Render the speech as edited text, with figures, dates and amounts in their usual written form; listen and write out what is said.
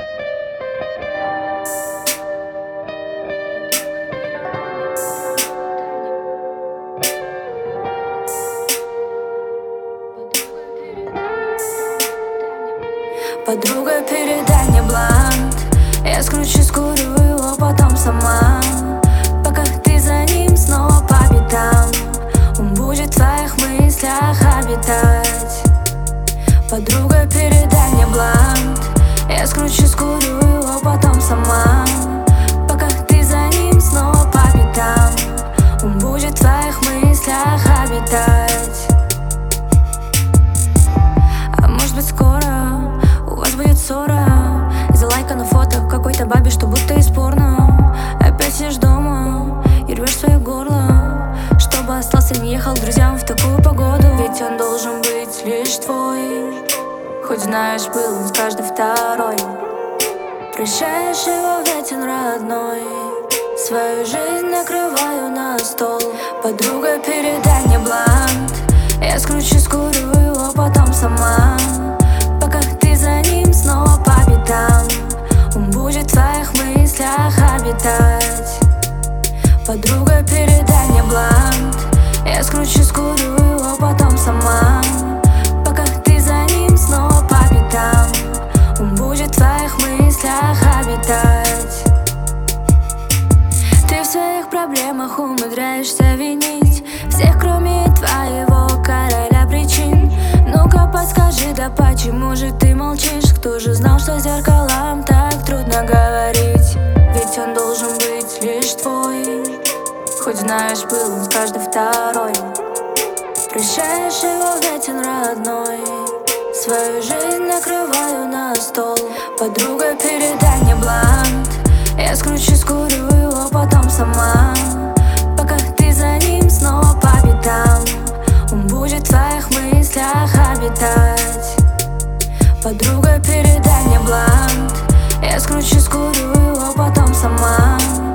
Подруга, передай мне блант. Я скручу, скурю его потом сама. Пока ты за ним снова по пятам, он будет в твоих мыслях обитать. Подруга, передай мне блант. Я скручу, скурю его потом сама. Пока ты за ним снова по пятам, он будет в твоих мыслях обитать. А может быть скоро у вас будет ссора из-за лайка на фото какой-то бабе, что будто из порно. Опять сидишь дома и рвешь свое горло, чтобы остался, не ехал к друзьям в такую погоду. Ведь он должен быть лишь твой, хоть знаешь, был он с каждой второй. Прощаешь его, ведь он родной. Свою жизнь накрываю на стол. Подруга, передай мне блант. Я скручу, скурю его потом сама. Пока ты за ним снова по пятам, он будет в твоих мыслях обитать. Подруга, передай мне блант. Я скручу, скурю его потом сама. Пока ты за ним снова по пятам, он будет в твоих мыслях обитать. Ты в своих проблемах умудряешься винить всех, кроме твоего короля причин. Ну-ка подскажи, да почему же ты молчишь? Кто же знал, что зеркалам так трудно говорить? Ведь он должен быть лишь твой, хоть знаешь, был он с каждой второй. Прощаешь его, ведь он родной. Свою жизнь накрываю на стол. Подруга, передай мне блант. Я скручу, скурю его потом сама. Пока ты за ним снова по пятам, он будет в твоих мыслях обитать. Подруга, передай мне блант. Я скручу, скурю его потом сама.